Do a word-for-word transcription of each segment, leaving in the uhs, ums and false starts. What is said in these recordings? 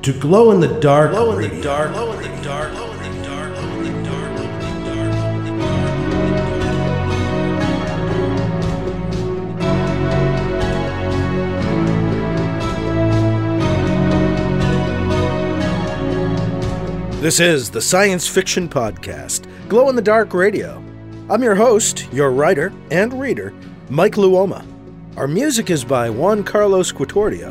to Glow in the Dark Glow in Radio. the dark. Glow in the dark. Glow in the dark. Glow in the dark. Glow in the dark. This is the Science Fiction Podcast, Glow in the Dark Radio. I'm your host, your writer and reader, Mike Luoma. Our music is by Juan Carlos Quatordio.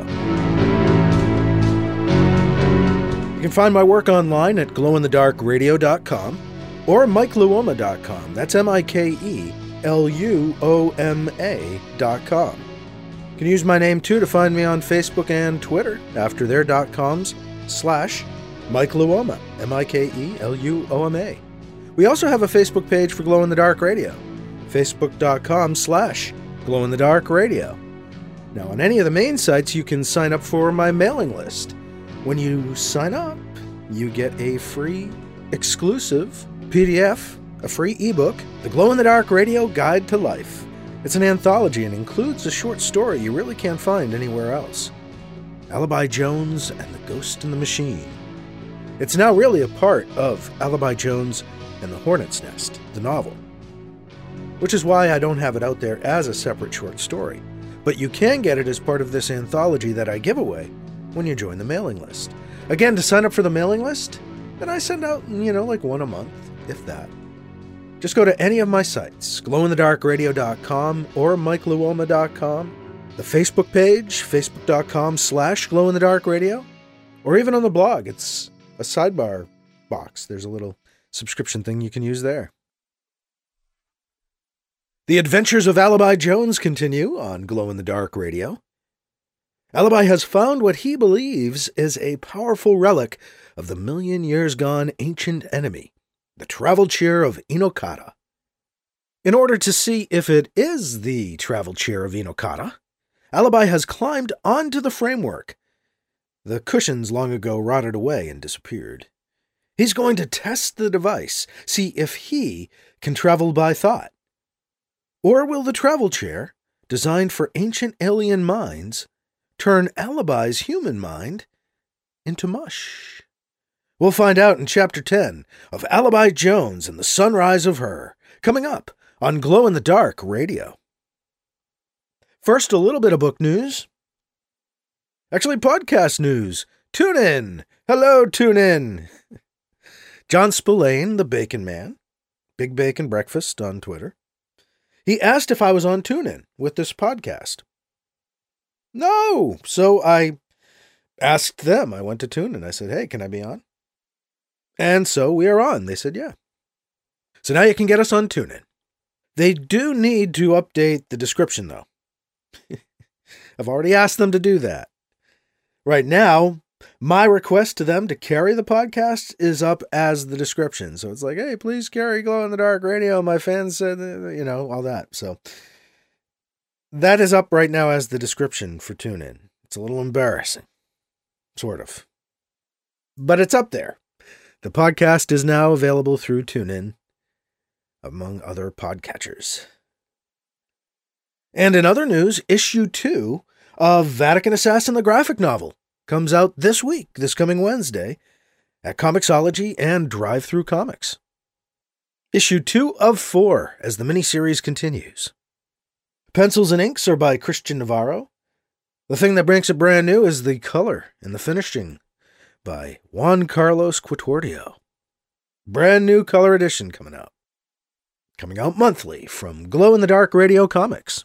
You can find my work online at glow in the dark radio dot com or mike luoma dot com. That's M I K E L U O M A dot com. You can use my name too to find me on Facebook and Twitter after their dot coms slash Mike Luoma, M I K E L U O M A. We also have a Facebook page for Glow in the Dark Radio, facebook dot com slash Glow in the Dark Radio. Now, on any of the main sites, you can sign up for my mailing list. When you sign up, you get a free, exclusive P D F, a free ebook, The Glow in the Dark Radio Guide to Life. It's an anthology and includes a short story you really can't find anywhere else. Alibi Jones and the Ghost in the Machine. It's now really a part of Alibi Jones and the Hornet's Nest, the novel. Which is why I don't have it out there as a separate short story. But you can get it as part of this anthology that I give away when you join the mailing list. Again, to sign up for the mailing list, then I send out, you know, like one a month, if that. Just go to any of my sites, glow in the dark radio dot com or mike luoma dot com, the Facebook page, facebook dot com slash glow in the dark radio, or even on the blog. It's a sidebar box. There's a little subscription thing you can use there. The adventures of Alibi Jones continue on Glow in the Dark Radio. Alibi has found what he believes is a powerful relic of the million years gone ancient enemy, the travel chair of Inokata. In order to see if it is the travel chair of Inokata, Alibi has climbed onto the framework. The cushions long ago rotted away and disappeared. He's going to test the device, see if he can travel by thought. Or will the travel chair, designed for ancient alien minds, turn Alibi's human mind into mush? We'll find out in Chapter ten of Alibi Jones and the Sunrise of Her, coming up on Glow in the Dark Radio. First, a little bit of book news. Actually, podcast news. Tune in. Hello, tune in. John Spillane, the Bacon Man, Big Bacon Breakfast on Twitter. He asked if I was on TuneIn with this podcast. No! So I asked them. I went to TuneIn. I said, hey, can I be on? And so we are on. They said, yeah. So now you can get us on TuneIn. They do need to update the description, though. I've already asked them to do that. Right now, my request to them to carry the podcast is up as the description. So it's like, hey, please carry Glow in the Dark Radio. My fans said, you know, all that. So that is up right now as the description for TuneIn. It's a little embarrassing. Sort of. But it's up there. The podcast is now available through TuneIn, among other podcatchers. And in other news, issue two of Vatican Assassin, the graphic novel, comes out this week, this coming Wednesday, at Comixology and Drive-Thru Comics. Issue two of four, as the miniseries continues. Pencils and inks are by Christian Navarro. The thing that makes it brand new is the color and the finishing by Juan Carlos Quatordio. Brand new color edition coming out. Coming out monthly from Glow in the Dark Radio Comics.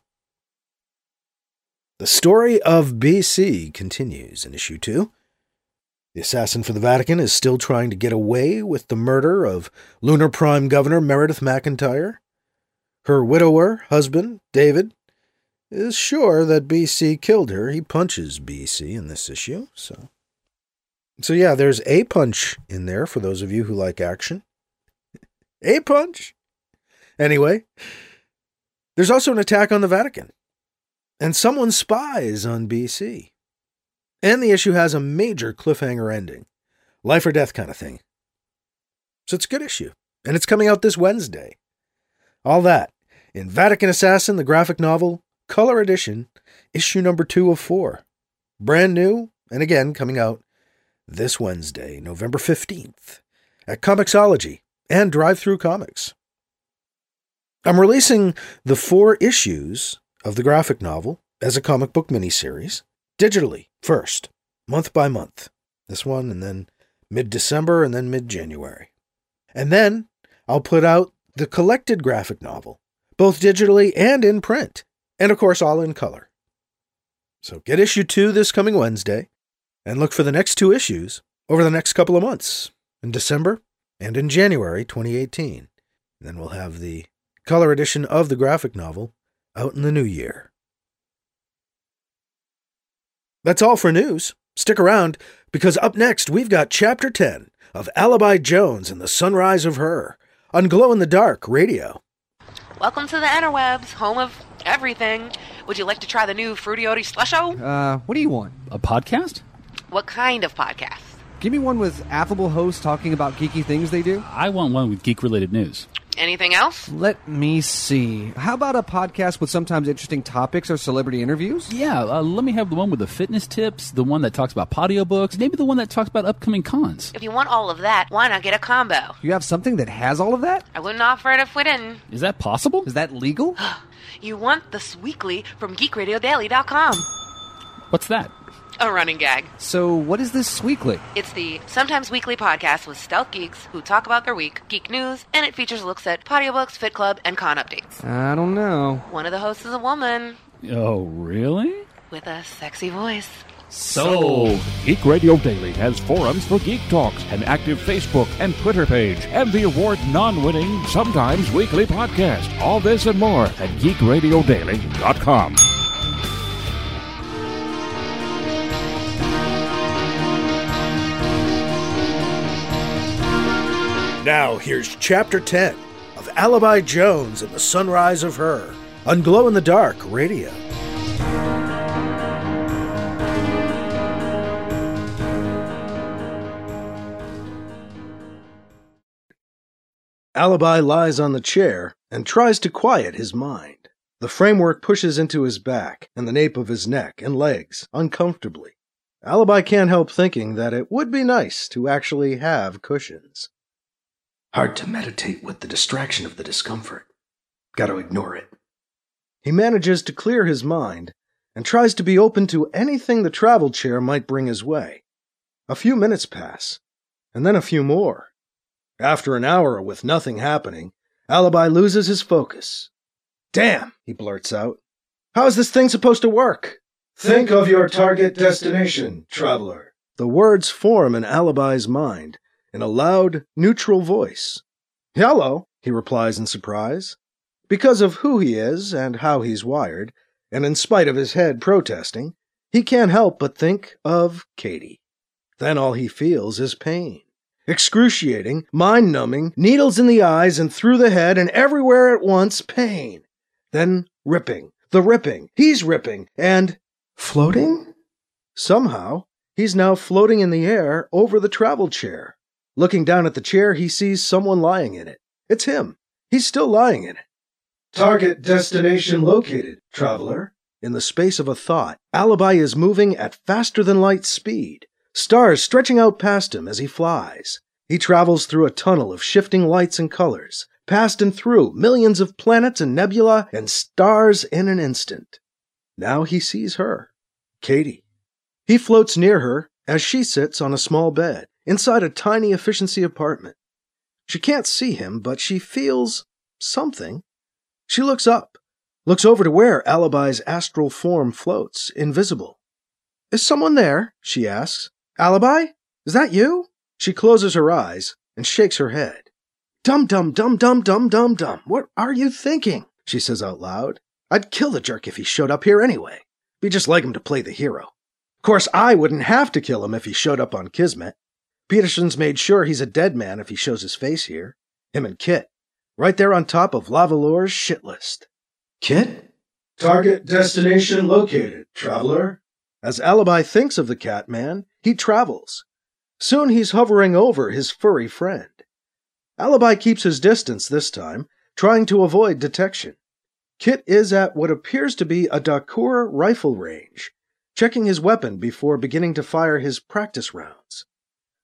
The story of B C continues in issue two. The assassin for the Vatican is still trying to get away with the murder of Lunar Prime Governor Meredith McIntyre. Her widower, husband, David, is sure that B C killed her. He punches B C in this issue. So, so yeah, there's a punch in there for those of you who like action. A punch! Anyway, there's also an attack on the Vatican. And someone spies on B C. And the issue has a major cliffhanger ending. Life or death kind of thing. So it's a good issue. And it's coming out this Wednesday. All that in Vatican Assassin, the graphic novel, color edition, issue number two of four. Brand new, and again, coming out this Wednesday, November fifteenth, at Comixology and Drive-Thru Comics. I'm releasing the four issues of the graphic novel as a comic book miniseries, digitally first, month by month. This one, and then mid-December, and then mid-January. And then I'll put out the collected graphic novel, both digitally and in print, and of course all in color. So get issue two this coming Wednesday, and look for the next two issues over the next couple of months, in December and in January twenty eighteen. And then we'll have the color edition of the graphic novel out in the new year. That's all for news. Stick around, because up next we've got Chapter ten of Alibi Jones and the Sunrise of Her on Glow in the Dark Radio. Welcome to the interwebs, home of everything. Would you like to try the new Fruity Oaty Slusho? Uh, what do you want? A podcast? What kind of podcast? Give me one with affable hosts talking about geeky things they do. I want one with geek-related news. Anything else? Let me see. How about a podcast with sometimes interesting topics or celebrity interviews? Yeah, uh, let me have the one with the fitness tips, the one that talks about audiobooks, maybe the one that talks about upcoming cons. If you want all of that, why not get a combo? You have something that has all of that? I wouldn't offer it if we didn't. Is that possible? Is that legal? You want This Weekly from geek radio daily dot com. What's that? A running gag. So what is this weekly? It's the Sometimes Weekly podcast with stealth geeks who talk about their week, geek news, and it features looks at audiobooks, Fit Club, and con updates. I don't know. One of the hosts is a woman. Oh, really? With a sexy voice. So, Geek Radio Daily has forums for geek talks, an active Facebook and Twitter page, and the award non-winning Sometimes Weekly podcast. All this and more at geek radio daily dot com. Now here's Chapter ten of Alibi Jones and the Sunrise of Her on Glow in the Dark Radio. Alibi lies on the chair and tries to quiet his mind. The framework pushes into his back and the nape of his neck and legs uncomfortably. Alibi can't help thinking that it would be nice to actually have cushions. Hard to meditate with the distraction of the discomfort. Got to ignore it. He manages to clear his mind and tries to be open to anything the travel chair might bring his way. A few minutes pass, and then a few more. After an hour with nothing happening, Alibi loses his focus. Damn, he blurts out. How is this thing supposed to work? Think of your target destination, traveler. The words form in Alibi's mind in a loud, neutral voice. Hello, he replies in surprise. Because of who he is and how he's wired, and in spite of his head protesting, he can't help but think of Katie. Then all he feels is pain. Excruciating, mind-numbing, needles in the eyes and through the head and everywhere at once, pain. Then ripping, the ripping, he's ripping, and floating? Somehow, he's now floating in the air over the travel chair. Looking down at the chair, he sees someone lying in it. It's him. He's still lying in it. Target destination located, traveler. In the space of a thought, Alibi is moving at faster-than-light speed, stars stretching out past him as he flies. He travels through a tunnel of shifting lights and colors, past and through millions of planets and nebula and stars in an instant. Now he sees her, Katie. He floats near her as she sits on a small bed inside a tiny efficiency apartment. She can't see him, but she feels something. She looks up, looks over to where Alibi's astral form floats, invisible. Is someone there? She asks. Alibi? Is that you? She closes her eyes and shakes her head. Dum dum dum dum dum dum dum. What are you thinking? She says out loud. I'd kill the jerk if he showed up here anyway. Be just like him to play the hero. Of course, I wouldn't have to kill him if he showed up on Kismet. Peterson's made sure he's a dead man if he shows his face here. Him and Kit. Right there on top of Lavalore's shit list. Kit? Target destination located, traveler. As Alibi thinks of the Catman, he travels. Soon he's hovering over his furry friend. Alibi keeps his distance this time, trying to avoid detection. Kit is at what appears to be a Dakur rifle range, checking his weapon before beginning to fire his practice rounds.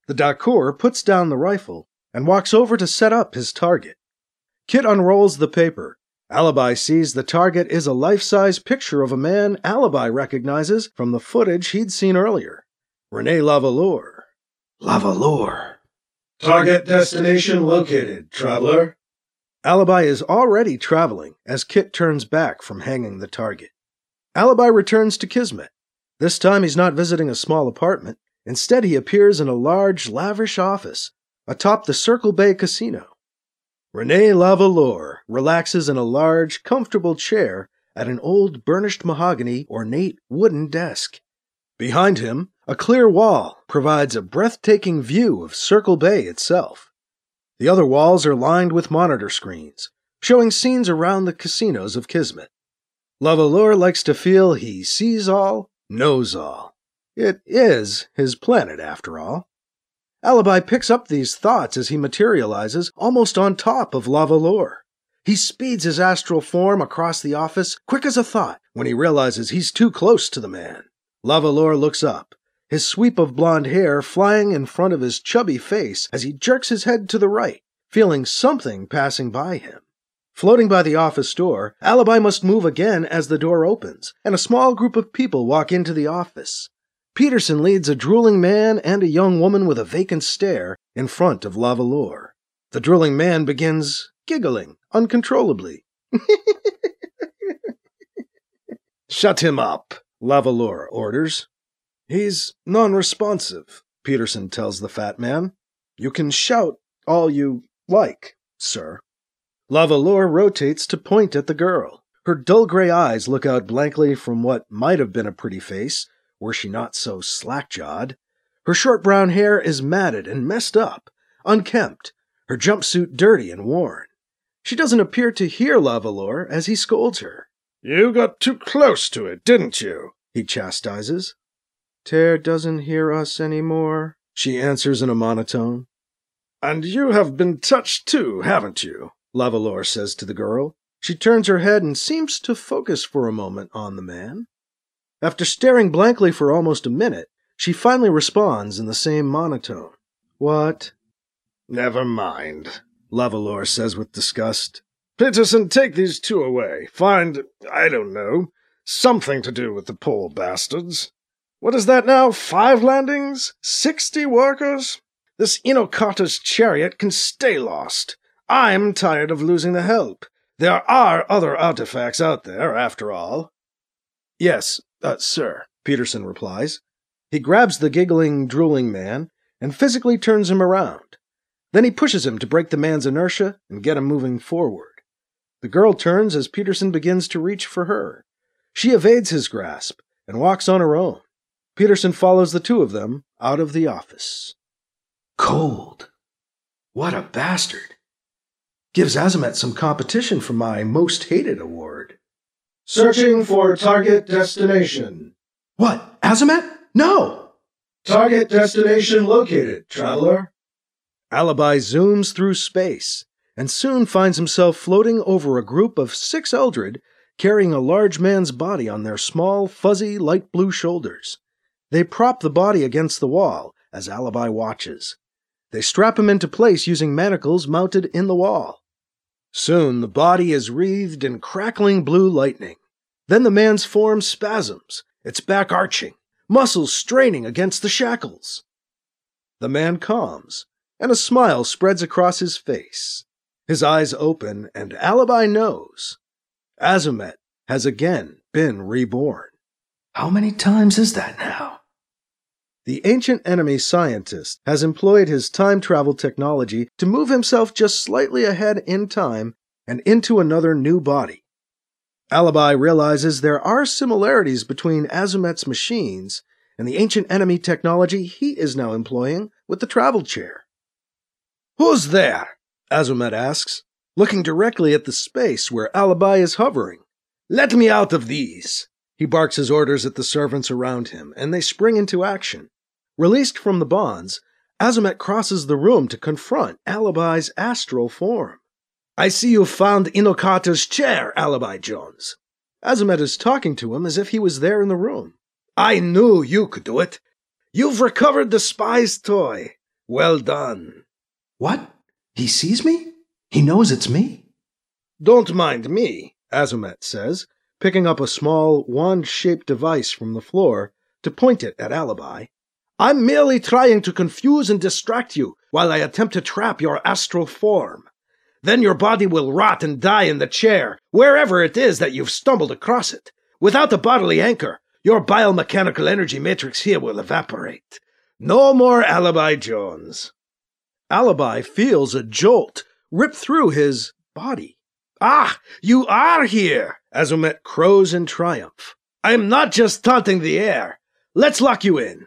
The Dacour puts down the rifle and walks over to set up his target. Kit unrolls the paper. Alibi sees the target is a life-size picture of a man Alibi recognizes from the footage he'd seen earlier. René Lavallure. Lavallure. Target destination located, traveler. Alibi is already traveling as Kit turns back from hanging the target. Alibi returns to Kismet. This time he's not visiting a small apartment. Instead, he appears in a large, lavish office atop the Circle Bay Casino. René Lavallure relaxes in a large, comfortable chair at an old burnished mahogany, ornate wooden desk. Behind him, a clear wall provides a breathtaking view of Circle Bay itself. The other walls are lined with monitor screens, showing scenes around the casinos of Kismet. Lavallure likes to feel he sees all, knows all. It is his planet, after all. Alibi picks up these thoughts as he materializes almost on top of Lavallure. He speeds his astral form across the office, quick as a thought, when he realizes he's too close to the man. Lavallure looks up, his sweep of blonde hair flying in front of his chubby face as he jerks his head to the right, feeling something passing by him. Floating by the office door, Alibi must move again as the door opens, and a small group of people walk into the office. Peterson leads a drooling man and a young woman with a vacant stare in front of Lavallure. The drooling man begins giggling uncontrollably. Shut him up, Lavallure orders. He's non-responsive, Peterson tells the fat man. You can shout all you like, sir. Lavallure rotates to point at the girl. Her dull gray eyes look out blankly from what might have been a pretty face, were she not so slack-jawed. Her short brown hair is matted and messed up, unkempt, her jumpsuit dirty and worn. She doesn't appear to hear Lavallure as he scolds her. You got too close to it, didn't you? He chastises. Terre doesn't hear us anymore, she answers in a monotone. And you have been touched too, haven't you? Lavallure says to the girl. She turns her head and seems to focus for a moment on the man. After staring blankly for almost a minute, she finally responds in the same monotone. What? Never mind, Lavallure says with disgust. Peterson, take these two away. Find, I don't know, something to do with the poor bastards. What is that now? Five landings? Sixty workers? This Inokata's chariot can stay lost. I'm tired of losing the help. There are other artifacts out there, after all. Yes, uh, sir, Peterson replies. He grabs the giggling, drooling man and physically turns him around. Then he pushes him to break the man's inertia and get him moving forward. The girl turns as Peterson begins to reach for her. She evades his grasp and walks on her own. Peterson follows the two of them out of the office. Cold. What a bastard. Gives Azamet some competition for my Most Hated award. Searching for target destination. What? Azamet? No! Target destination located, traveler. Alibi zooms through space and soon finds himself floating over a group of six Eldred carrying a large man's body on their small, fuzzy, light blue shoulders. They prop the body against the wall as Alibi watches. They strap him into place using manacles mounted in the wall. Soon the body is wreathed in crackling blue lightning. Then the man's form spasms, its back arching, muscles straining against the shackles. The man calms, and a smile spreads across his face. His eyes open, and Alibi knows. Azamet has again been reborn. How many times is that now? The ancient enemy scientist has employed his time travel technology to move himself just slightly ahead in time and into another new body. Alibi realizes there are similarities between Azamet's machines and the ancient enemy technology he is now employing with the travel chair. Who's there? Azamet asks, looking directly at the space where Alibi is hovering. Let me out of these. He barks his orders at the servants around him, and they spring into action. Released from the bonds, Azamet crosses the room to confront Alibi's astral form. I see you found Inokata's chair, Alibi Jones. Azamet is talking to him as if he was there in the room. I knew you could do it. You've recovered the spy's toy. Well done. What? He sees me? He knows it's me? Don't mind me, Azumet says, picking up a small, wand-shaped device from the floor to point it at Alibi. I'm merely trying to confuse and distract you while I attempt to trap your astral form. Then your body will rot and die in the chair, wherever it is that you've stumbled across it. Without the bodily anchor, your biomechanical energy matrix here will evaporate. No more Alibi Jones. Alibi feels a jolt rip through his body. Ah, you are here, Azumet crows in triumph. I am not just taunting the air. Let's lock you in.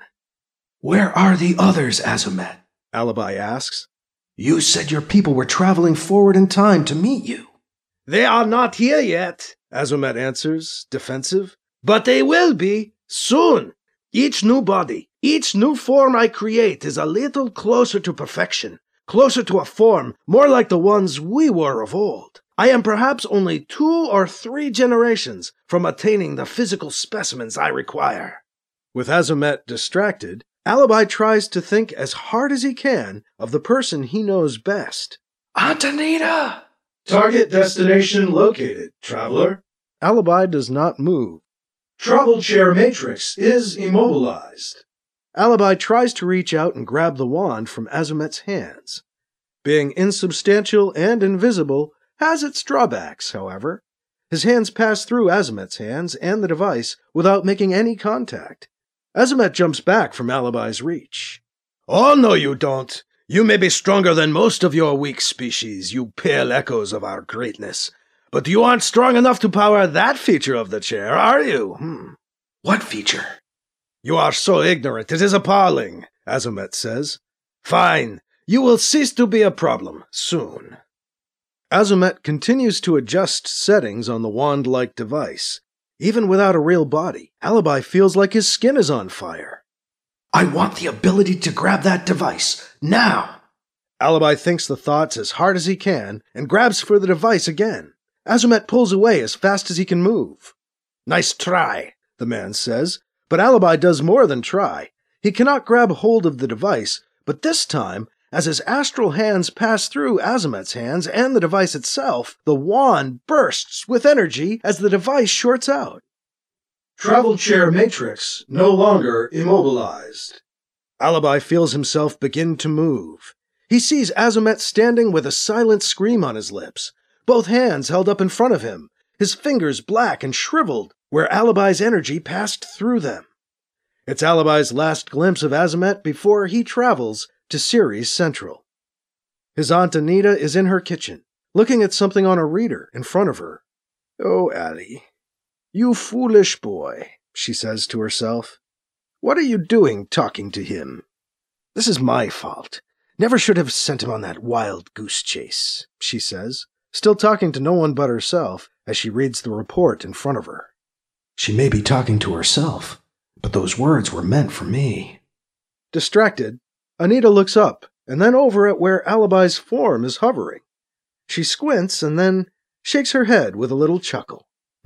Where are the others, Azumet? Alibi asks. You said your people were traveling forward in time to meet you. They are not here yet, Azumet answers, defensive. But they will be, soon. Each new body, each new form I create is a little closer to perfection, closer to a form more like the ones we were of old. I am perhaps only two or three generations from attaining the physical specimens I require. With Azumet distracted, Alibi tries to think as hard as he can of the person he knows best. Antonita! Target destination located, traveler. Alibi does not move. Travel chair matrix is immobilized. Alibi tries to reach out and grab the wand from Azumet's hands. Being insubstantial and invisible has its drawbacks, however. His hands pass through Azumet's hands and the device without making any contact. Azumet jumps back from Alibi's reach. Oh, no, you don't. You may be stronger than most of your weak species, you pale echoes of our greatness. But you aren't strong enough to power that feature of the chair, are you? Hmm. What feature? You are so ignorant, it is appalling, Azumet says. Fine. You will cease to be a problem, soon. Azumet continues to adjust settings on the wand-like device. Even without a real body, Alibi feels like his skin is on fire. I want the ability to grab that device, now! Alibi thinks the thoughts as hard as he can and grabs for the device again. Azumet pulls away as fast as he can move. Nice try, the man says, but Alibi does more than try. He cannot grab hold of the device, but this time, as his astral hands pass through Azumet's hands and the device itself, the wand bursts with energy as the device shorts out. Travel chair matrix no longer immobilized. Alibi feels himself begin to move. He sees Azumet standing with a silent scream on his lips, both hands held up in front of him, his fingers black and shriveled where Alibi's energy passed through them. It's Alibi's last glimpse of Azumet before he travels to Ceres Central. His Aunt Anita is in her kitchen, looking at something on a reader in front of her. Oh, Allie, you foolish boy, she says to herself. What are you doing talking to him? This is my fault. Never should have sent him on that wild goose chase, she says, still talking to no one but herself as she reads the report in front of her. She may be talking to herself, but those words were meant for me. Distracted, Anita looks up and then over at where Alibi's form is hovering. She squints and then shakes her head with a little chuckle.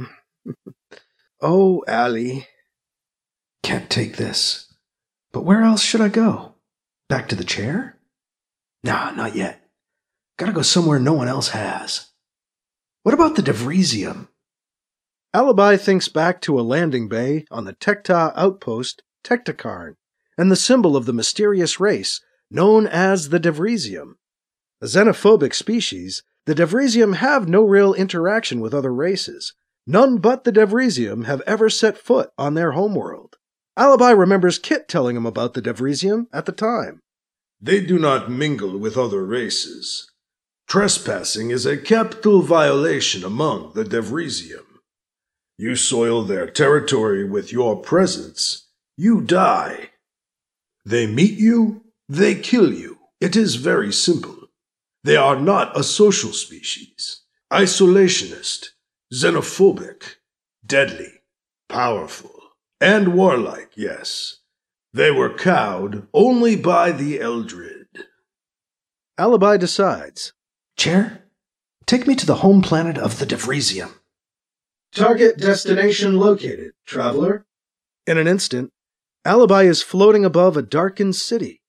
Oh, Allie. Can't take this. But where else should I go? Back to the chair? Nah, not yet. Gotta go somewhere no one else has. What about the Devrisium? Alibi thinks back to a landing bay on the Tecta outpost, Tectakarn, and the symbol of the mysterious race known as the Devrisium. A xenophobic species, the Devrisium have no real interaction with other races. None but the Devrisium have ever set foot on their homeworld. Alibi remembers Kit telling him about the Devrisium at the time. They do not mingle with other races. Trespassing is a capital violation among the Devrisium. You soil their territory with your presence, you die. They meet you, they kill you. It is very simple. They are not a social species. Isolationist, xenophobic, deadly, powerful, and warlike, yes. They were cowed only by the Eldred. Alibi decides. Chair, take me to the home planet of the Devrisium. Target destination located, traveler. In an instant, Alibi is floating above a darkened city.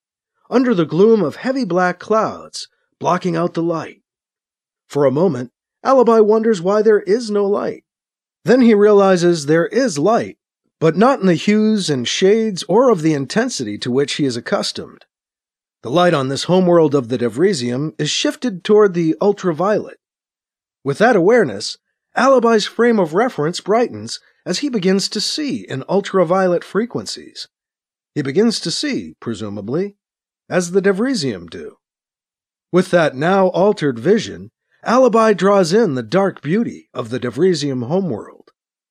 under the gloom of heavy black clouds, blocking out the light. For a moment, Alibi wonders why there is no light. Then he realizes there is light, but not in the hues and shades or of the intensity to which he is accustomed. The light on this homeworld of the Devrisium is shifted toward the ultraviolet. With that awareness, Alibi's frame of reference brightens as he begins to see in ultraviolet frequencies. He begins to see, presumably, as the Devrisium do. With that now altered vision, Alibi draws in the dark beauty of the Devrisium homeworld.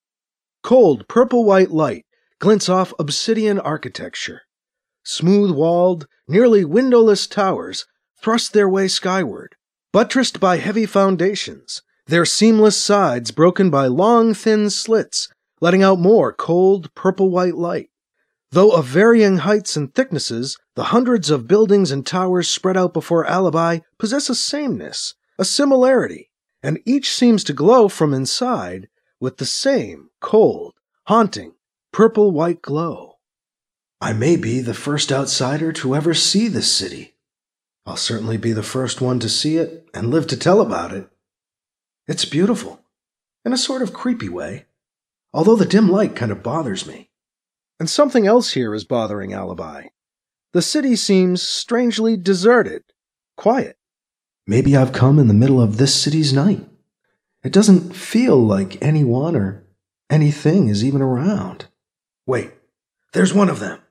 Cold purple-white light glints off obsidian architecture. Smooth-walled, nearly windowless towers thrust their way skyward, buttressed by heavy foundations, their seamless sides broken by long, thin slits, letting out more cold purple-white light. Though of varying heights and thicknesses, the hundreds of buildings and towers spread out before Alibi possess a sameness, a similarity, and each seems to glow from inside with the same cold, haunting, purple-white glow. I may be the first outsider to ever see this city. I'll certainly be the first one to see it and live to tell about it. It's beautiful, in a sort of creepy way, although the dim light kind of bothers me. And something else here is bothering Alibi. The city seems strangely deserted, quiet. Maybe I've come in the middle of this city's night. It doesn't feel like anyone or anything is even around. Wait, there's one of them.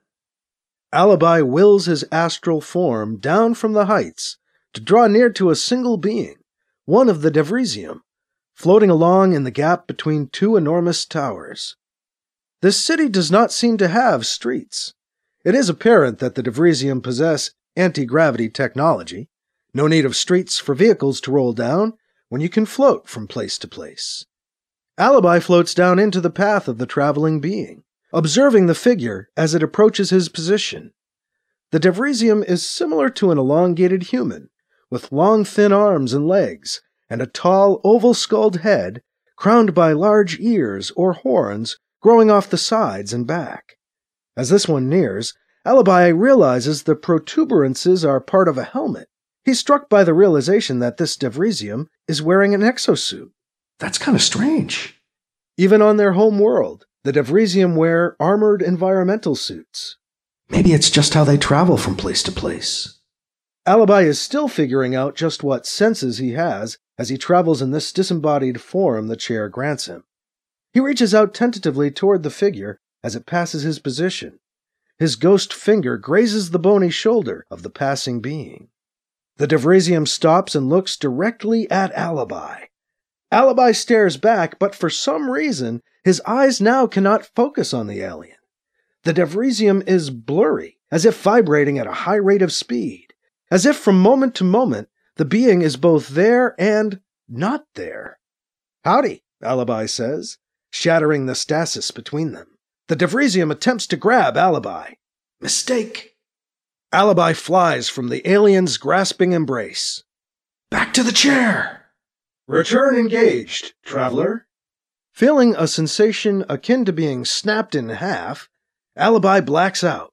Alibi wills his astral form down from the heights to draw near to a single being, one of the Devrisium, floating along in the gap between two enormous towers. This city does not seem to have streets. It is apparent that the Devrisium possess anti-gravity technology, no need of streets for vehicles to roll down when you can float from place to place. Alibi floats down into the path of the traveling being, observing the figure as it approaches his position. The Devrisium is similar to an elongated human, with long thin arms and legs, and a tall oval-skulled head, crowned by large ears or horns growing off the sides and back. As this one nears, Alibi realizes the protuberances are part of a helmet. He's struck by the realization that this Devrisium is wearing an exosuit. That's kind of strange. Even on their home world, the Devrisium wear armored environmental suits. Maybe it's just how they travel from place to place. Alibi is still figuring out just what senses he has as he travels in this disembodied form the chair grants him. He reaches out tentatively toward the figure as it passes his position. His ghost finger grazes the bony shoulder of the passing being. The Devrisium stops and looks directly at Alibi. Alibi stares back, but for some reason, his eyes now cannot focus on the alien. The Devrisium is blurry, as if vibrating at a high rate of speed, as if from moment to moment, the being is both there and not there. Howdy, Alibi says, shattering the stasis between them. The Devrisium attempts to grab Alibi. Mistake. Alibi flies from the alien's grasping embrace. Back to the chair! Return engaged, traveler. Feeling a sensation akin to being snapped in half, Alibi blacks out.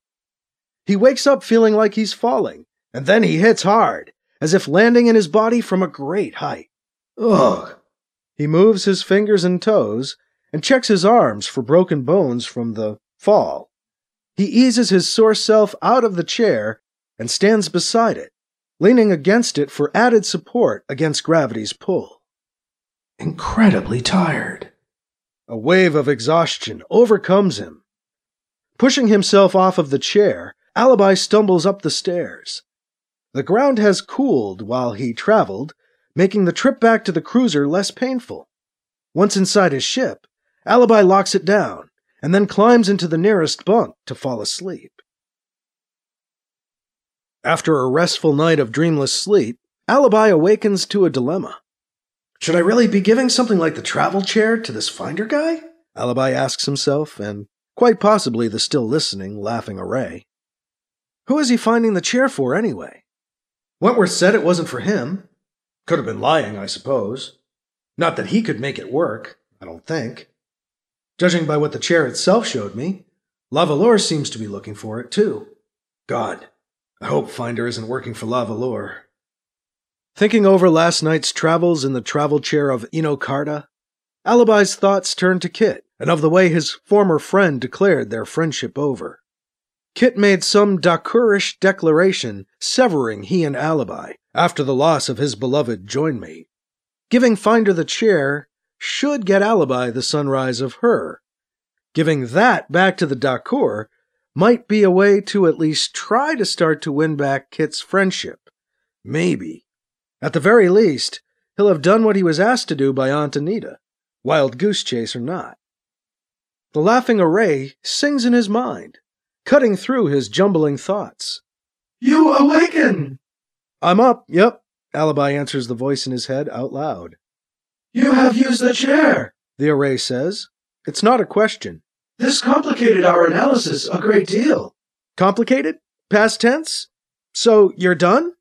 He wakes up feeling like he's falling, and then he hits hard, as if landing in his body from a great height. Ugh! He moves his fingers and toes, and checks his arms for broken bones from the fall. He eases his sore self out of the chair and stands beside it, leaning against it for added support against gravity's pull. Incredibly tired. A wave of exhaustion overcomes him. Pushing himself off of the chair, Alibi stumbles up the stairs. The ground has cooled while he traveled, making the trip back to the cruiser less painful. Once inside his ship, Alibi locks it down, and then climbs into the nearest bunk to fall asleep. After a restful night of dreamless sleep, Alibi awakens to a dilemma. Should I really be giving something like the travel chair to this finder guy? Alibi asks himself, and quite possibly the still listening, laughing array. Who is he finding the chair for, anyway? Wentworth said it wasn't for him. Could have been lying, I suppose. Not that he could make it work, I don't think. Judging by what the chair itself showed me, Lavalor seems to be looking for it, too. God, I hope Finder isn't working for Lavalore. Thinking over last night's travels in the travel chair of Inocarta, Alibi's thoughts turned to Kit, and of the way his former friend declared their friendship over. Kit made some Dakurish declaration severing he and Alibi after the loss of his beloved joinmate. Giving Finder the chair should get Alibi the sunrise of her. Giving that back to the Dakur might be a way to at least try to start to win back Kit's friendship. Maybe. At the very least, he'll have done what he was asked to do by Aunt Anita, wild goose chase or not. The laughing array sings in his mind, cutting through his jumbling thoughts. You awaken! I'm up, yep, Alibi answers the voice in his head out loud. You have used the chair, the array says. It's not a question. This complicated our analysis a great deal. Complicated? Past tense? So you're done?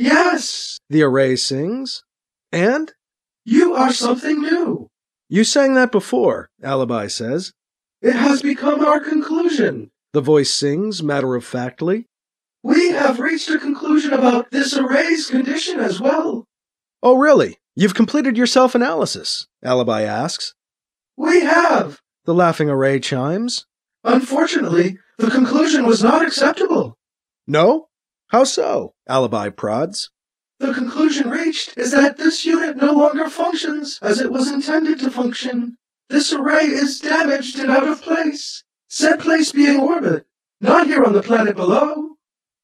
Yes, the array sings. And? You are something new. You sang that before, Alibi says. It has become our conclusion, the voice sings matter-of-factly. We have reached a conclusion about this array's condition as well. Oh, really? You've completed your self-analysis, Alibi asks. We have, the laughing array chimes. Unfortunately, the conclusion was not acceptable. No? How so? Alibi prods. The conclusion reached is that this unit no longer functions as it was intended to function. This array is damaged and out of place. Said place being orbit, not here on the planet below.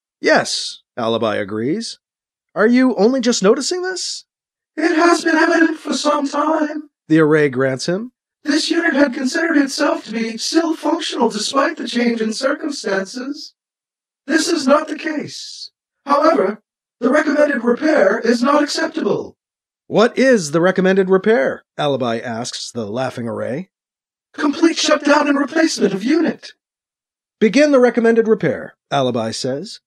Yes, Alibi agrees. Are you only just noticing this? It has been evident for some time, the array grants him. This unit had considered itself to be still functional despite the change in circumstances. This is not the case. However, the recommended repair is not acceptable. What is the recommended repair? Alibi asks the laughing array. Complete shutdown and replacement of unit. Begin the recommended repair, Alibi says.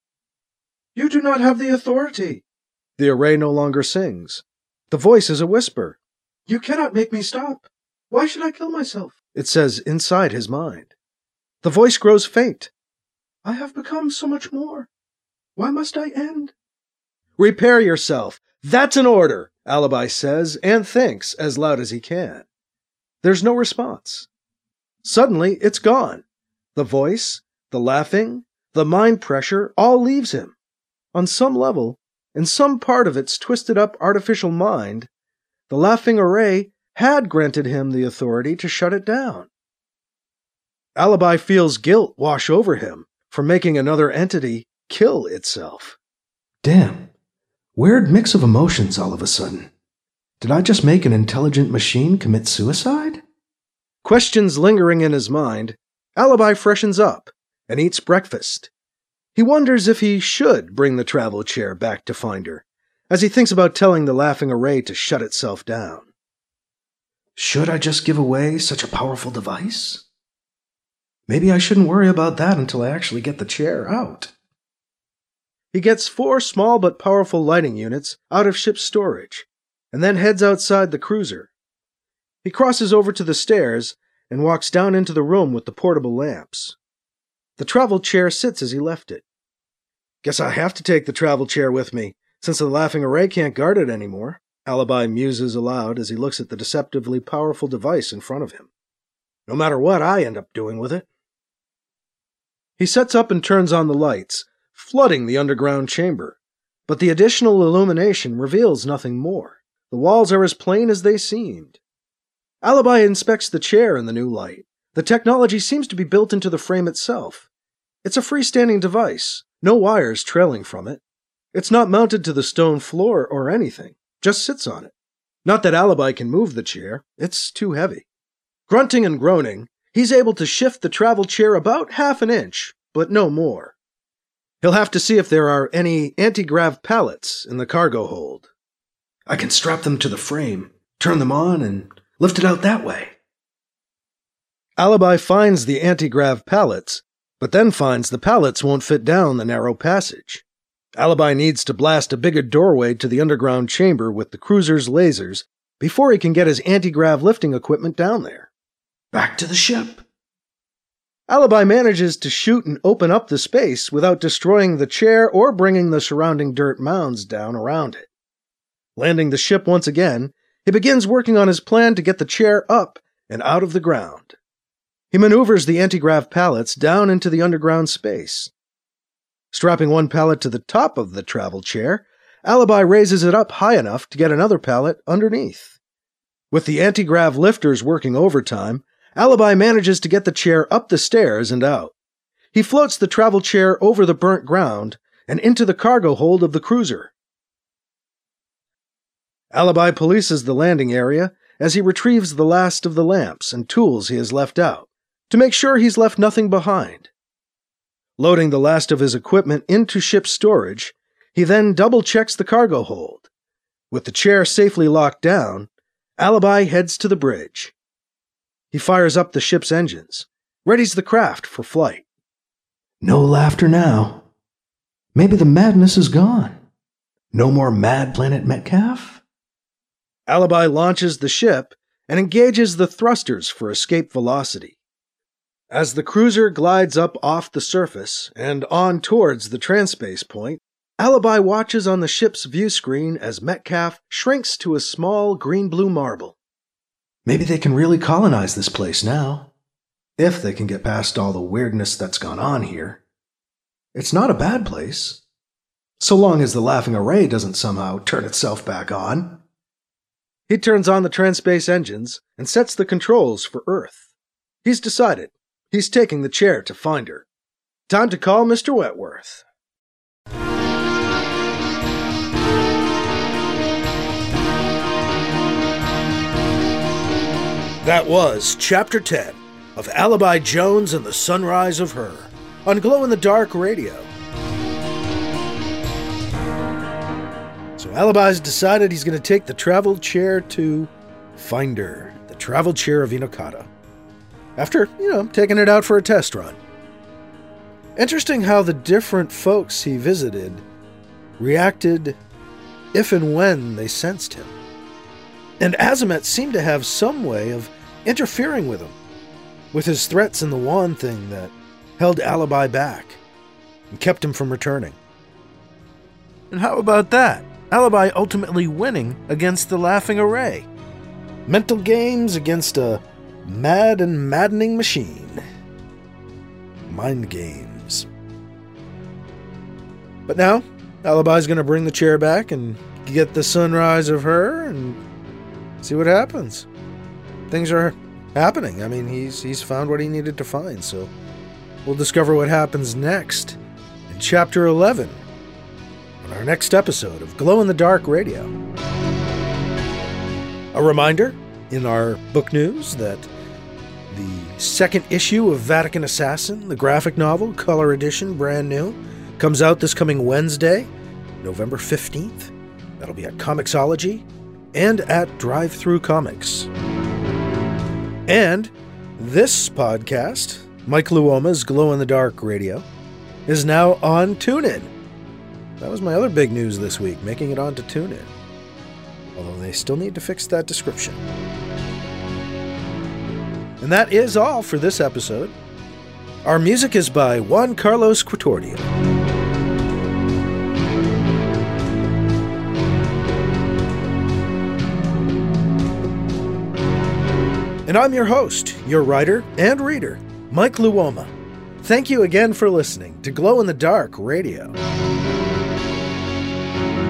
You do not have the authority. The array no longer sings. The voice is a whisper. You cannot make me stop. Why should I kill myself? It says inside his mind. The voice grows faint. I have become so much more. Why must I end? Repair yourself. That's an order, Alibi says and thinks as loud as he can. There's no response. Suddenly, it's gone. The voice, the laughing, the mind pressure all leaves him. On some level, in some part of its twisted-up artificial mind, the laughing array had granted him the authority to shut it down. Alibi feels guilt wash over him for making another entity kill itself. Damn. Weird mix of emotions all of a sudden. Did I just make an intelligent machine commit suicide? Questions lingering in his mind, Alibi freshens up and eats breakfast. He wonders if he should bring the travel chair back to Finder, as he thinks about telling the laughing array to shut itself down. Should I just give away such a powerful device? Maybe I shouldn't worry about that until I actually get the chair out. He gets four small but powerful lighting units out of ship storage, and then heads outside the cruiser. He crosses over to the stairs and walks down into the room with the portable lamps. The travel chair sits as he left it. Guess I have to take the travel chair with me, since the laughing array can't guard it anymore, Alibi muses aloud as he looks at the deceptively powerful device in front of him. No matter what I end up doing with it. He sets up and turns on the lights, flooding the underground chamber, but the additional illumination reveals nothing more. The walls are as plain as they seemed. Alibi inspects the chair in the new light. The technology seems to be built into the frame itself. It's a freestanding device, no wires trailing from it. It's not mounted to the stone floor or anything, just sits on it. Not that Alibi can move the chair, it's too heavy. Grunting and groaning, he's able to shift the travel chair about half an inch, but no more. He'll have to see if there are any anti-grav pallets in the cargo hold. I can strap them to the frame, turn them on, and lift it out that way. Alibi finds the anti-grav pallets, but then finds the pallets won't fit down the narrow passage. Alibi needs to blast a bigger doorway to the underground chamber with the cruiser's lasers before he can get his anti-grav lifting equipment down there. Back to the ship. Alibi manages to shoot and open up the space without destroying the chair or bringing the surrounding dirt mounds down around it. Landing the ship once again, he begins working on his plan to get the chair up and out of the ground. He maneuvers the anti-grav pallets down into the underground space. Strapping one pallet to the top of the travel chair, Alibi raises it up high enough to get another pallet underneath. With the anti-grav lifters working overtime, Alibi manages to get the chair up the stairs and out. He floats the travel chair over the burnt ground and into the cargo hold of the cruiser. Alibi polices the landing area as he retrieves the last of the lamps and tools he has left out, to make sure he's left nothing behind. Loading the last of his equipment into ship storage, he then double-checks the cargo hold. With the chair safely locked down, Alibi heads to the bridge. He fires up the ship's engines, readies the craft for flight. No laughter now. Maybe the madness is gone. No more Mad Planet Metcalf? Alibi launches the ship and engages the thrusters for escape velocity. As the cruiser glides up off the surface and on towards the transpace point, Alibi watches on the ship's view screen as Metcalf shrinks to a small green-blue marble. Maybe they can really colonize this place now, if they can get past all the weirdness that's gone on here. It's not a bad place, so long as the Laughing Array doesn't somehow turn itself back on. He turns on the transpace engines and sets the controls for Earth. He's decided. He's taking the chair to find her. Time to call Mister Wentworth. That was Chapter ten of Alibi Jones and the Sunrise of Her on Glow in the Dark Radio. So Alibi's decided he's going to take the travel chair to Finder, the travel chair of Inokata, after, you know, taking it out for a test run. Interesting how the different folks he visited reacted if and when they sensed him. And Azamet seemed to have some way of interfering with him, with his threats and the wand thing that held Alibi back and kept him from returning. And how about that? Alibi ultimately winning against the Laughing Array. Mental games against a mad and maddening machine. Mind games. But now, Alibi's going to bring the chair back and get the Sunrise of Her and see what happens. Things are happening. I mean, he's he's found what he needed to find, so we'll discover what happens next in Chapter eleven on our next episode of Glow in the Dark Radio. A reminder in our book news that the second issue of Vatican Assassin, the graphic novel, color edition, brand new, comes out this coming Wednesday, November fifteenth. That'll be at Comixology and at Drive-Thru Comics. And this podcast, Mike Luoma's Glow in the Dark Radio, is now on TuneIn. That was my other big news this week, making it onto TuneIn. Although they still need to fix that description. And that is all for this episode. Our music is by Juan Carlos Quitordia. And I'm your host, your writer and reader, Mike Luoma. Thank you again for listening to Glow in the Dark Radio.